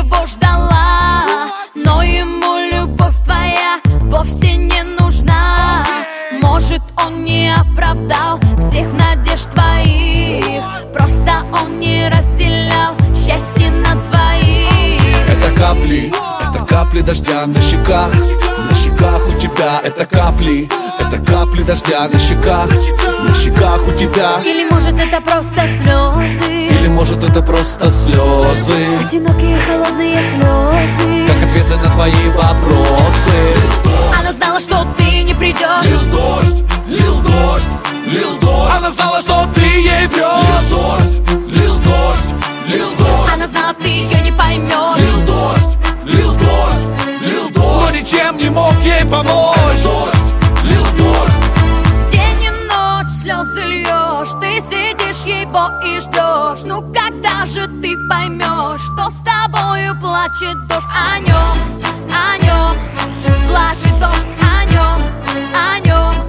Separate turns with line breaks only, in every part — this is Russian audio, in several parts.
его ждала, но ему любовь твоя вовсе не нужна. Может, он не оправдал всех надежд твоих, просто он не разделял счастье на двоих.
Это капли дождя на щеках у тебя. Это капли дождя на щеках у тебя.
Или может это просто слезы,
или может это просто слезы,
одинокие холодные слезы,
как ответы на твои вопросы.
Она знала, что ты не придешь.
Лил дождь, лил дождь, лил дождь. Она знала, что ты ей врешь. Лил дождь, лил дождь, лил дождь.
Она знала, ты ее не поймешь.
Лил дождь, лил дождь, лил дождь. Но ничем не мог ей помочь. Дождь, лил дождь.
День и ночь слезы льешь, ты сидишь его и ждешь. Ну когда же ты поймешь, что с тобою плачет дождь? О нем плачет дождь, о нем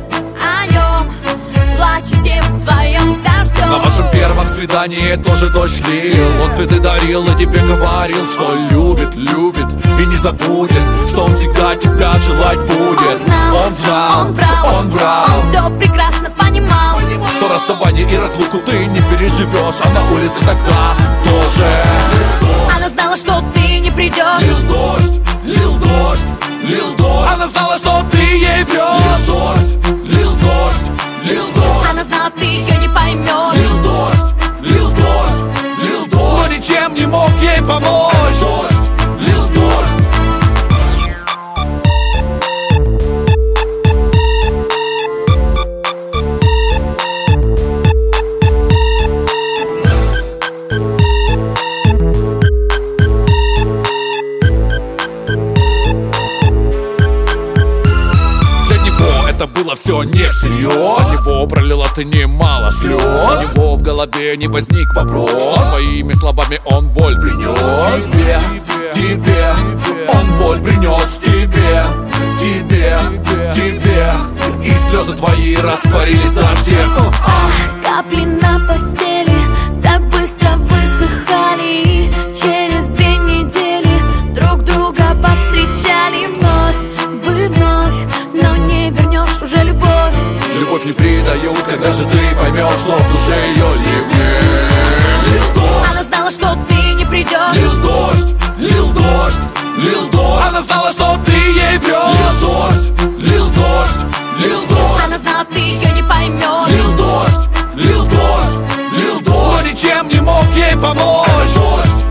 плачет день в твоем с дождем.
На вашем первом свидании тоже дождь лил. Он цветы дарил и тебе говорил, что любит и не забудет, что он всегда тебя желать будет.
Он знал,
он врал,
он все прекрасно понимал,
что расставание и разлуку ты не переживешь, а на улице тогда тоже.
Она знала, что ты не придешь.
Лил дождь, лил дождь, лил дождь. Она знала, что ты ей врешь. Лил дождь, лил дождь, лил дождь.
Она знала, ты ее не поймешь.
Лил дождь, лил дождь, лил дождь. Но ничем не мог ей помочь. Дождь, лил дождь. Это было все не всерьез. За него пролила ты немало слез. У него в голове не возник вопрос, что своими словами он боль принес тебе. Он боль принес тебе. И слезы твои растворились в дожде.
Капли на постели так быстро высыхали, через 2 недели друг друга повстречали. Вы вновь, но не вернешь уже любовь.
Любовь не предают, когда же ты поймешь, что в душе ее ливней. Лил дождь.
Она знала, что ты не придешь.
Лил дождь, лил дождь, лил дождь. Она знала, что ты ей врешь. Лил дождь, лил дождь, лил дождь.
Она знала, ты ее не поймешь.
Лил дождь, лил дождь, лил дождь. Но ничем не мог ей помочь. Дождь.